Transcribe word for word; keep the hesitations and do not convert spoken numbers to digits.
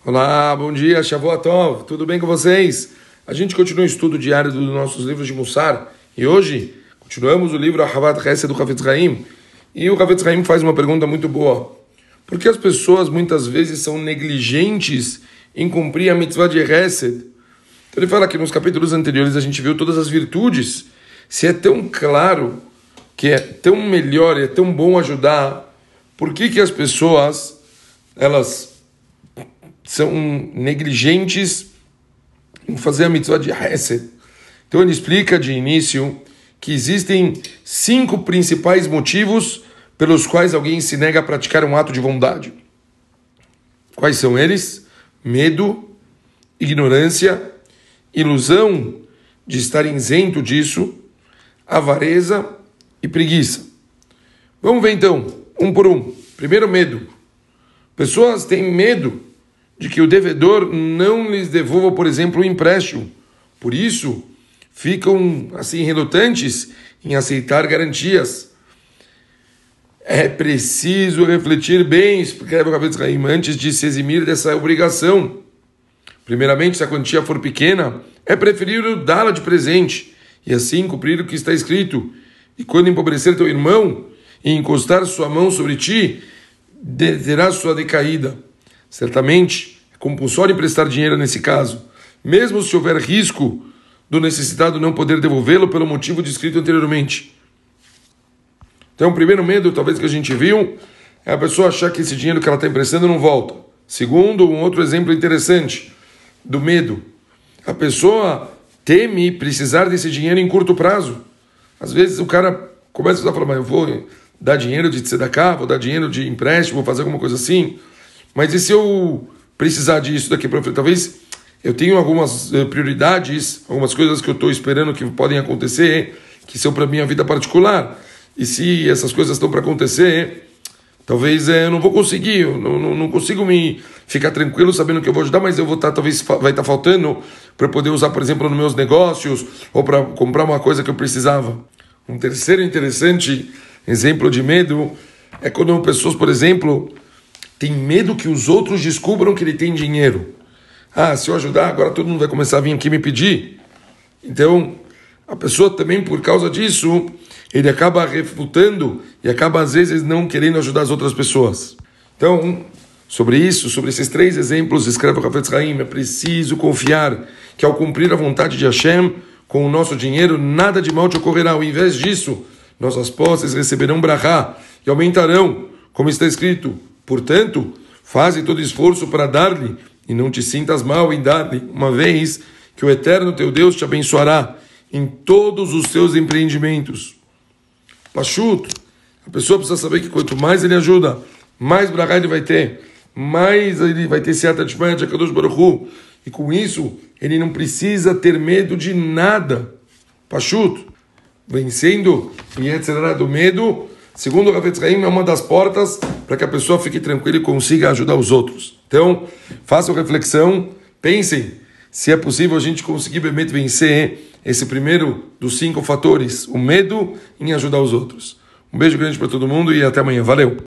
Olá, bom dia, Shavua Tov, tudo bem com vocês? A gente continua o estudo diário dos nossos livros de Mussar e hoje continuamos o livro Ahavat Chesed do Chafetz Chaim e o Chafetz Chaim faz uma pergunta muito boa. Por que as pessoas muitas vezes são negligentes em cumprir a mitzvah de Chesed? Então ele fala que nos capítulos anteriores a gente viu todas as virtudes. Se é tão claro que é tão melhor e é tão bom ajudar, por que que as pessoas elas são negligentes em fazer a mitzvah de Hesed? Então ele explica de início que existem cinco principais motivos pelos quais alguém se nega a praticar um ato de bondade. Quais são eles? Medo, ignorância, ilusão de estar isento disso, avareza e preguiça. Vamos ver então, um por um. Primeiro, medo. Pessoas têm medo de que o devedor não lhes devolva, por exemplo, o empréstimo. Por isso, ficam assim relutantes em aceitar garantias. É preciso refletir bem, escreve o Chafetz Chaim, antes de se eximir dessa obrigação. Primeiramente, se a quantia for pequena, é preferível dá-la de presente e assim cumprir o que está escrito. E quando empobrecer teu irmão e encostar sua mão sobre ti, terá sua decaída. Certamente, é compulsório emprestar dinheiro nesse caso, mesmo se houver risco do necessitado não poder devolvê-lo pelo motivo descrito anteriormente. Então, o primeiro medo, talvez, que a gente viu, é a pessoa achar que esse dinheiro que ela está emprestando não volta. Segundo, um outro exemplo interessante do medo. A pessoa teme precisar desse dinheiro em curto prazo. Às vezes o cara começa a falar, mas eu vou dar dinheiro de tzedakah, vou dar dinheiro de empréstimo, vou fazer alguma coisa assim. Mas e se eu precisar disso daqui para frente? Talvez eu tenha algumas prioridades, algumas coisas que eu estou esperando que podem acontecer, que são para minha vida particular. E se essas coisas estão para acontecer, talvez é, eu não vou conseguir, eu não, não, não consigo me ficar tranquilo sabendo que eu vou ajudar, mas eu vou estar, talvez vai estar faltando para poder usar, por exemplo, nos meus negócios ou para comprar uma coisa que eu precisava. Um terceiro interessante exemplo de medo é quando pessoas, por exemplo, têm medo que os outros descubram que ele tem dinheiro. Ah, se eu ajudar, agora todo mundo vai começar a vir aqui me pedir. Então, a pessoa também, por causa disso, ele acaba refutando e acaba, às vezes, não querendo ajudar as outras pessoas. Então, sobre isso, sobre esses três exemplos, escreve o Chafetz Chaim, é preciso confiar que ao cumprir a vontade de Hashem, com o nosso dinheiro, nada de mal te ocorrerá. Ao invés disso, nossas posses receberão brachá e aumentarão, como está escrito. Portanto, faze todo esforço para dar-lhe e não te sintas mal em dar-lhe, uma vez que o Eterno teu Deus te abençoará em todos os seus empreendimentos. Pachuto, a pessoa precisa saber que quanto mais ele ajuda, mais brachá ele vai ter, mais ele vai ter certa atitude de Akadosh Baruch Hu, e com isso ele não precisa ter medo de nada. Pachuto, vencendo o Yetzer Hara do medo, segundo o Chafetz Chaim, é uma das portas para que a pessoa fique tranquila e consiga ajudar os outros. Então, façam reflexão, pensem se é possível a gente conseguir realmente vencer esse primeiro dos cinco fatores, o medo em ajudar os outros. Um beijo grande para todo mundo e até amanhã. Valeu!